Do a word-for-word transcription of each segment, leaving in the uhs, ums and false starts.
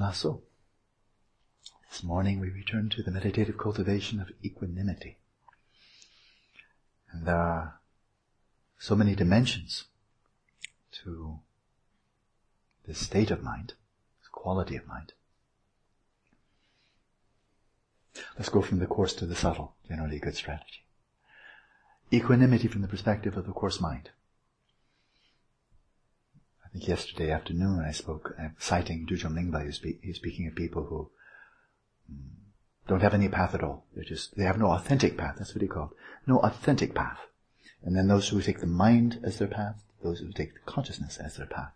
Alas so. This morning we return to the meditative cultivation of equanimity. And there are so many dimensions to this state of mind, this quality of mind. Let's go from the coarse to the subtle, generally a good strategy. Equanimity from the perspective of the coarse mind. I think yesterday afternoon I spoke, uh, citing Dujom Lingpa, he's, spe- he's speaking of people who um, don't have any path at all. They're just, they have no authentic path, that's what he called. No authentic path. And then those who take the mind as their path, those who take the consciousness as their path.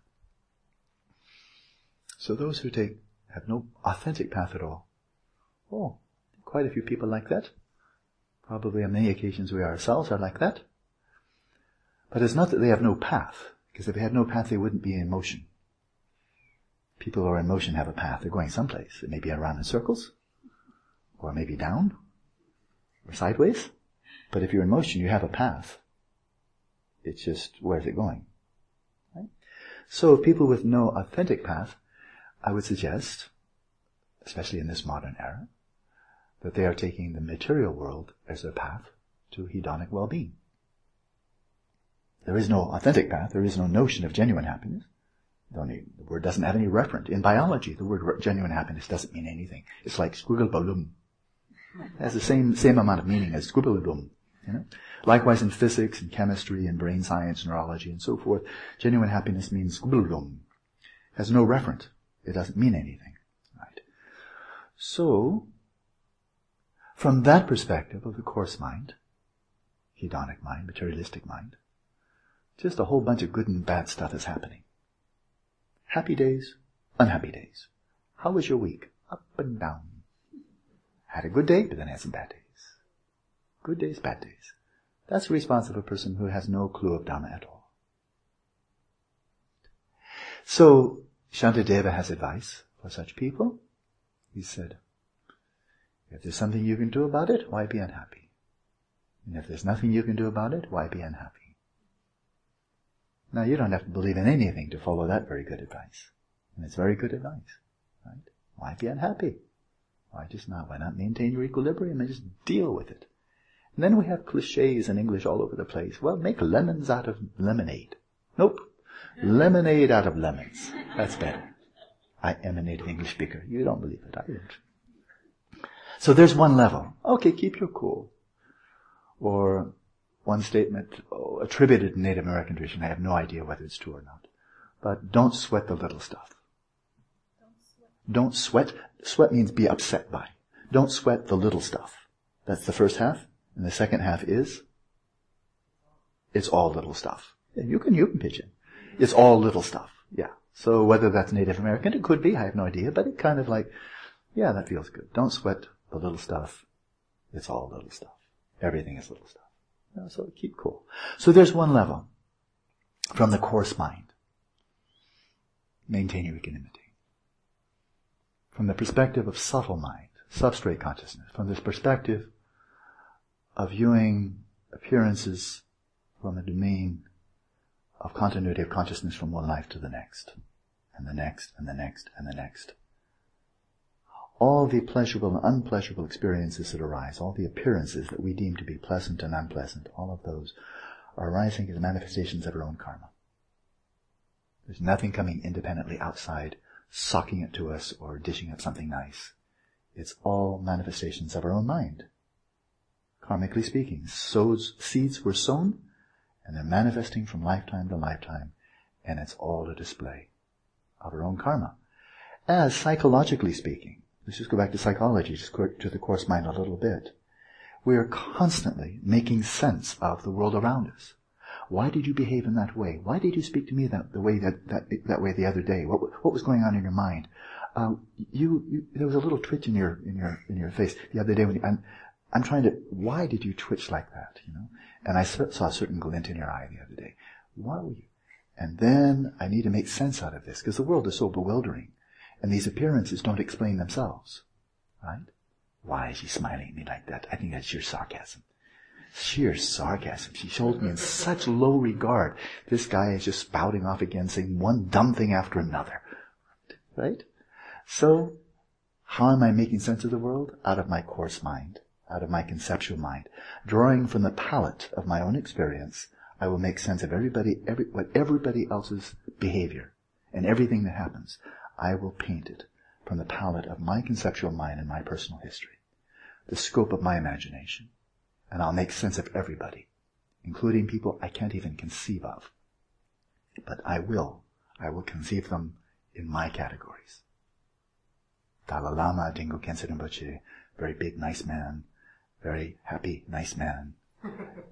So those who take, have no authentic path at all, oh, quite a few people like that. Probably on many occasions we ourselves are like that. But it's not that they have no path, because if they had no path they wouldn't be in motion. People who are in motion have a path. They're going someplace. It may be around in circles, or maybe down, or sideways. But if you're in motion, you have a path. It's just, where's it going? Right? So people with no authentic path, I would suggest, especially in this modern era, that they are taking the material world as their path to hedonic well-being. There is no authentic path. There is no notion of genuine happiness. Don't need, the word doesn't have any referent. In biology, the word genuine happiness doesn't mean anything. It's like squiggle-balloon. It has the same, same amount of meaning as squiggle-balloon. You know? Likewise in physics and chemistry and brain science, neurology and so forth, genuine happiness means squiggle-balloon. It has no referent. It doesn't mean anything. Right? So, from that perspective of the coarse mind, hedonic mind, materialistic mind, just a whole bunch of good and bad stuff is happening. Happy days, unhappy days. How was your week? Up and down. Had a good day, but then had some bad days. Good days, bad days. That's the response of a person who has no clue of Dhamma at all. So, Shantideva has advice for such people. He said, if there's something you can do about it, why be unhappy? And if there's nothing you can do about it, why be unhappy? Now, you don't have to believe in anything to follow that very good advice. And it's very good advice. Right? Why be unhappy? Why just not? Why not maintain your equilibrium and just deal with it? And then we have cliches in English all over the place. Well, make lemons out of lemonade. Nope. Lemonade out of lemons. That's better. I am a native English speaker. You don't believe it. I don't. So there's one level. Okay, keep your cool. Or one statement oh, attributed to Native American tradition. I have no idea whether it's true or not. But don't sweat the little stuff. Don't sweat. Sweat means be upset by. Don't sweat the little stuff. That's the first half. And the second half is, it's all little stuff. Yeah, you can, you can pitch in. It's all little stuff. Yeah. So whether that's Native American, it could be, I have no idea, but it kind of like, yeah, that feels good. Don't sweat the little stuff. It's all little stuff. Everything is little stuff. You know, so keep cool. So there's one level from the coarse mind. Maintain your equanimity. From the perspective of subtle mind, substrate consciousness, from this perspective of viewing appearances from a domain of continuity of consciousness from one life to the next, and the next, and the next, and the next. All the pleasurable and unpleasurable experiences that arise, all the appearances that we deem to be pleasant and unpleasant, all of those are arising as manifestations of our own karma. There's nothing coming independently outside, sucking it to us or dishing up something nice. It's all manifestations of our own mind. Karmically speaking, sows, seeds were sown, and they're manifesting from lifetime to lifetime, and it's all a display of our own karma. As psychologically speaking, let's just go back to psychology, just go to the coarse mind a little bit. We are constantly making sense of the world around us. Why did you behave in that way? Why did you speak to me that the way that that, that way the other day? What what was going on in your mind? Uh, you, you there was a little twitch in your in your in your face the other day when you, and I'm trying to. Why did you twitch like that? You know, and I saw a certain glint in your eye the other day. Why were you? And then I need to make sense out of this because the world is so bewildering, and these appearances don't explain themselves, right? Why is she smiling at me like that? I think that's sheer sarcasm. Sheer sarcasm. She holds me in such low regard. This guy is just spouting off again, saying one dumb thing after another. Right? So, how am I making sense of the world? Out of my coarse mind, out of my conceptual mind. Drawing from the palette of my own experience, I will make sense of everybody, every, what everybody else's behavior and everything that happens. I will paint it from the palette of my conceptual mind and my personal history, the scope of my imagination. And I'll make sense of everybody, including people I can't even conceive of. But I will. I will conceive them in my categories. Dalai Lama, Dingo Khyentse Rinpoche, very big, nice man, very happy, nice man. You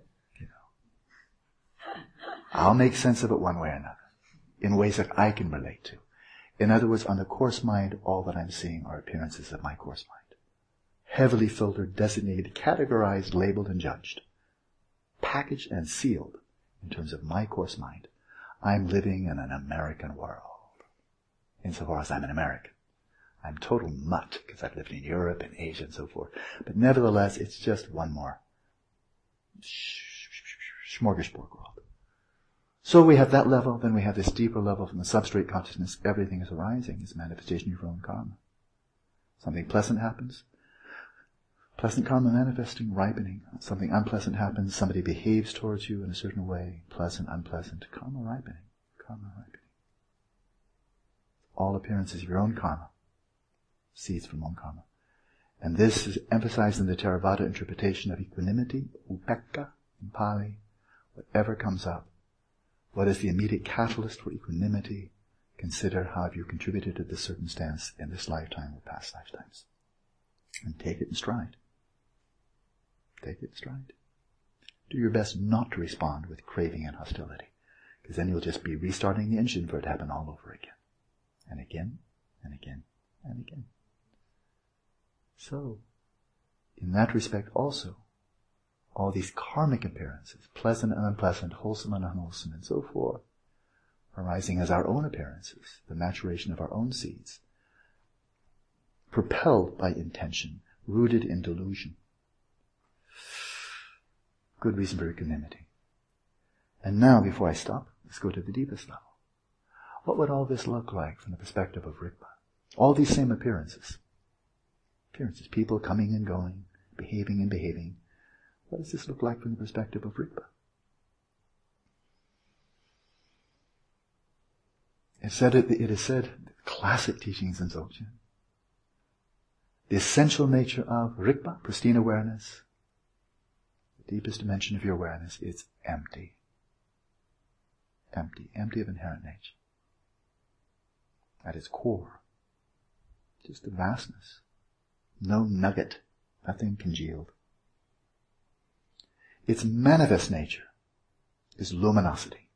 know. I'll make sense of it one way or another, in ways that I can relate to. In other words, on the coarse mind, all that I'm seeing are appearances of my coarse mind. Heavily filtered, designated, categorized, labeled, and judged. Packaged and sealed in terms of my coarse mind. I'm living in an American world, insofar as I'm an American. I'm total mutt, because I've lived in Europe and Asia and so forth. But nevertheless, it's just one more smorgasbord world. So we have that level, then we have this deeper level from the substrate consciousness. Everything is arising, is manifestation of your own karma. Something pleasant happens, pleasant karma manifesting, ripening. Something unpleasant happens, somebody behaves towards you in a certain way, pleasant, unpleasant, karma ripening, karma ripening. All appearances of your own karma, seeds from own karma. And this is emphasized in the Theravada interpretation of equanimity, upekkha in Pali. Whatever comes up, what is the immediate catalyst for equanimity? Consider how have you contributed to this circumstance in this lifetime or past lifetimes. And take it in stride. Take it in stride. Do your best not to respond with craving and hostility, because then you'll just be restarting the engine for it to happen all over again. And again, and again, and again. So, in that respect also, all these karmic appearances, pleasant and unpleasant, wholesome and unwholesome, and so forth, arising as our own appearances, the maturation of our own seeds, propelled by intention, rooted in delusion. Good reason for equanimity. And now, before I stop, let's go to the deepest level. What would all this look like from the perspective of Rigpa? All these same appearances. Appearances, people coming and going, behaving and behaving. What does this look like from the perspective of Rigpa? It said it, it is said, classic teachings in Dzogchen. The essential nature of Rigpa, pristine awareness, the deepest dimension of your awareness, is empty. Empty, empty of inherent nature. At its core, just the vastness. No nugget, nothing congealed. Its manifest nature is luminosity.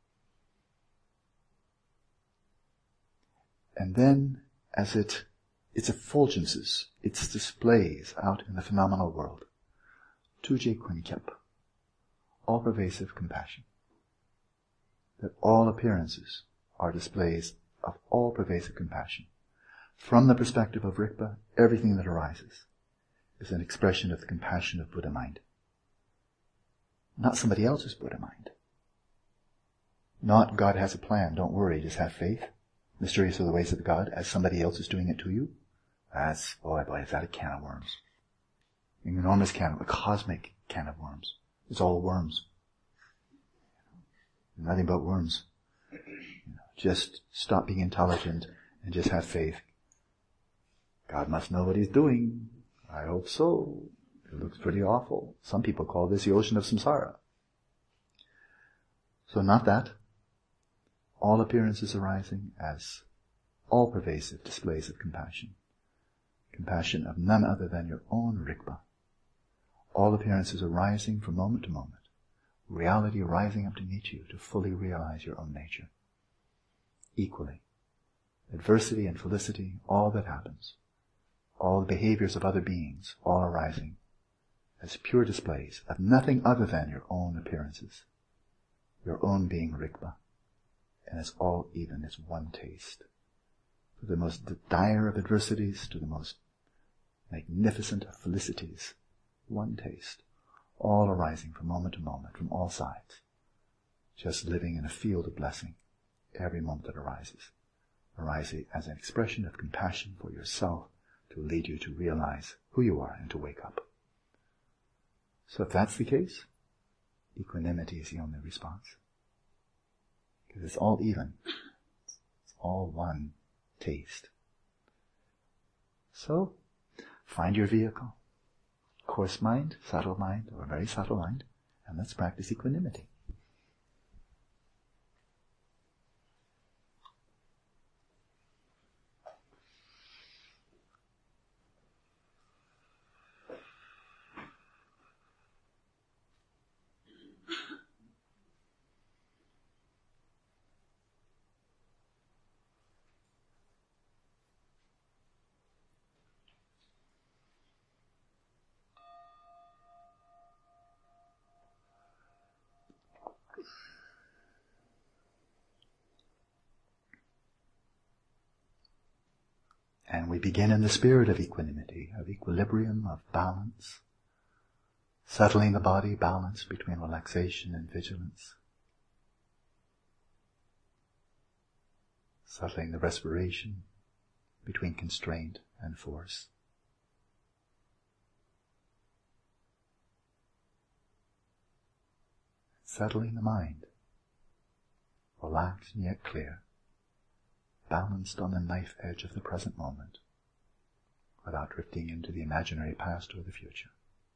And then, as it, its effulgences, its displays out in the phenomenal world, Tuje Kunkyep, all-pervasive compassion. That all appearances are displays of all-pervasive compassion. From the perspective of Rigpa, everything that arises is an expression of the compassion of Buddha mind. Not somebody else's Buddha mind. Not God has a plan, don't worry, just have faith. Mysterious are the ways of God, as somebody else is doing it to you. That's, boy, boy, is that a can of worms. An enormous can of, a cosmic can of worms. It's all worms. Nothing but worms. You know, just stop being intelligent and just have faith. God must know what he's doing. I hope so. It looks pretty awful. Some people call this the ocean of samsara. So not that. All appearances arising as all-pervasive displays of compassion. Compassion of none other than your own Rigpa. All appearances arising from moment to moment. Reality rising up to meet you to fully realize your own nature. Equally. Adversity and felicity, all that happens. All the behaviors of other beings, all arising as pure displays of nothing other than your own appearances. Your own being Rigpa. And it's all even, it's one taste. From the most dire of adversities to the most magnificent of felicities. One taste. All arising from moment to moment, from all sides. Just living in a field of blessing every moment that arises. arising as an expression of compassion for yourself to lead you to realize who you are and to wake up. So if that's the case, equanimity is the only response. Because it's all even. It's all one taste. So, find your vehicle. Coarse mind, subtle mind, or very subtle mind, and let's practice equanimity. And we begin in the spirit of equanimity, of equilibrium, of balance, settling the body, balance between relaxation and vigilance, settling the respiration between constraint and force. Settling the mind, relaxed and yet clear, balanced on the knife edge of the present moment, without drifting into the imaginary past or the future.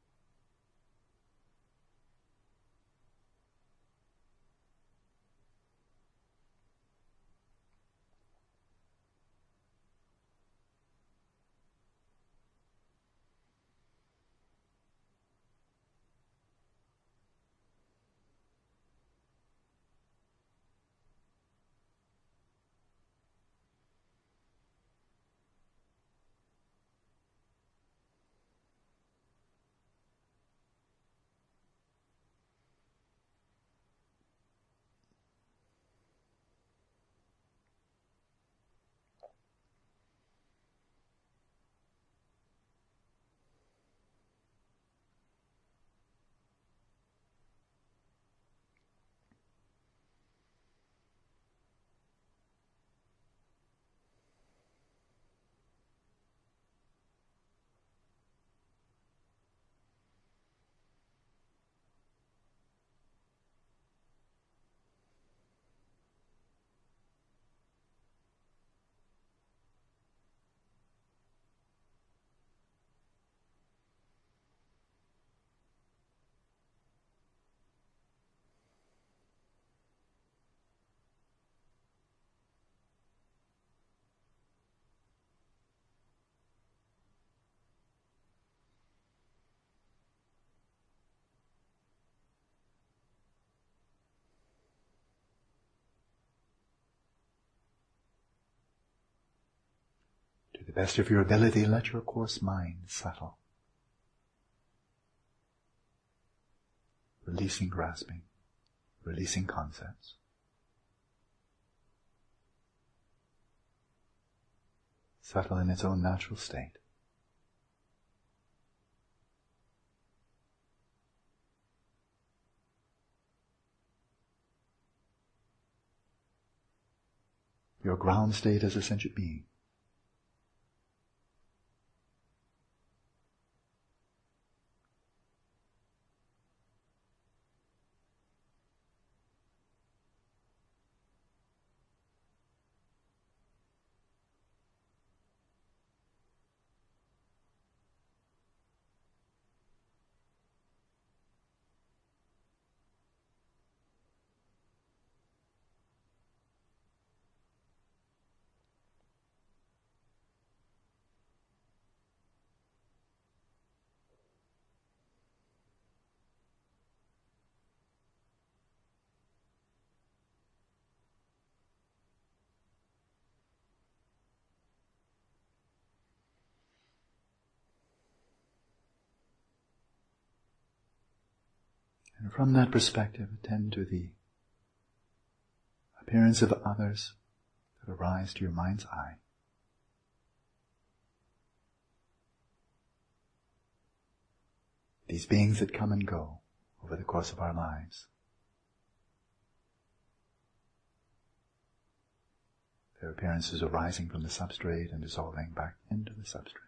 To the best of your ability, let your coarse mind settle, releasing grasping, releasing concepts. Settle in its own natural state. Your ground state as a sentient being. And from that perspective, attend to the appearance of others that arise to your mind's eye. These beings that come and go over the course of our lives. Their appearances arising from the substrate and dissolving back into the substrate.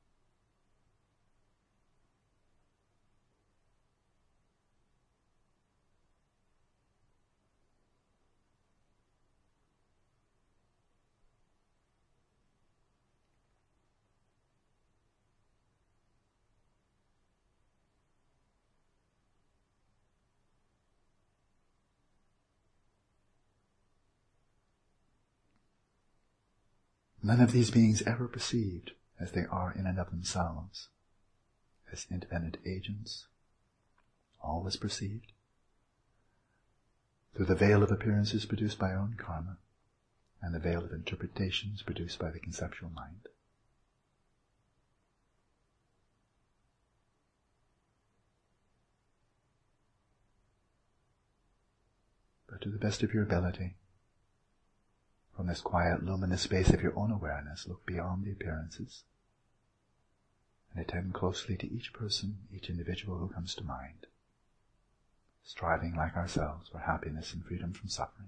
None of these beings ever perceived as they are in and of themselves, as independent agents, always perceived through the veil of appearances produced by our own karma and the veil of interpretations produced by the conceptual mind. But to the best of your ability, from this quiet, luminous space of your own awareness, look beyond the appearances and attend closely to each person, each individual who comes to mind, striving like ourselves for happiness and freedom from suffering.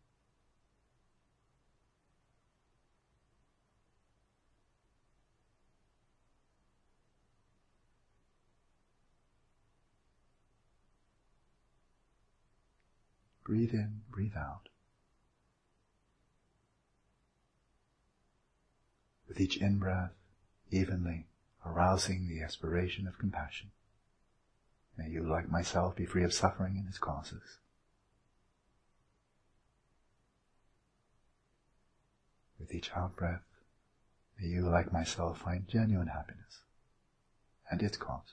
Breathe in, breathe out. With each in-breath, evenly arousing the aspiration of compassion. May you, like myself, be free of suffering and its causes. With each out-breath, may you, like myself, find genuine happiness and its causes.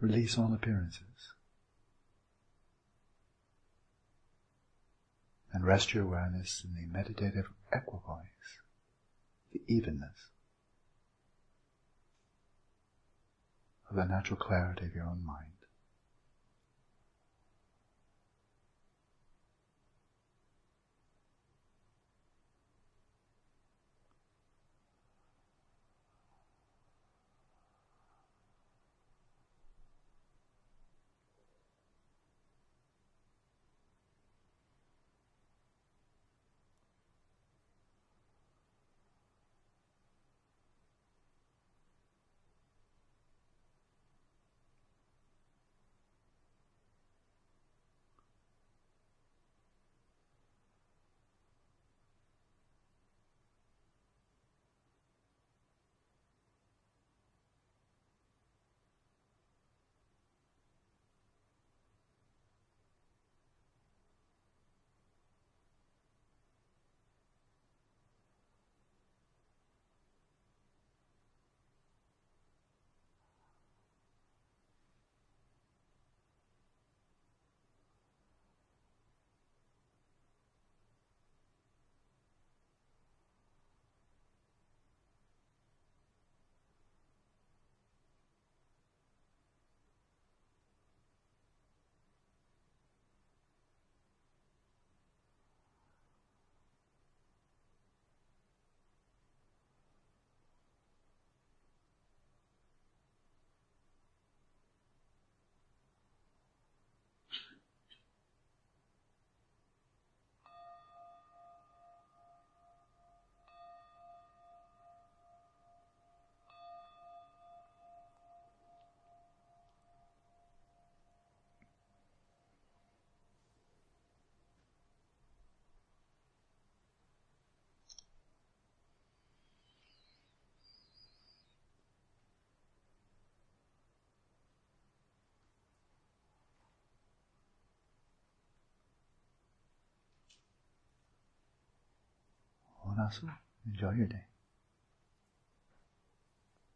Release all appearances. And rest your awareness in the meditative equipoise, the evenness of the natural clarity of your own mind. Onasu, enjoy your day.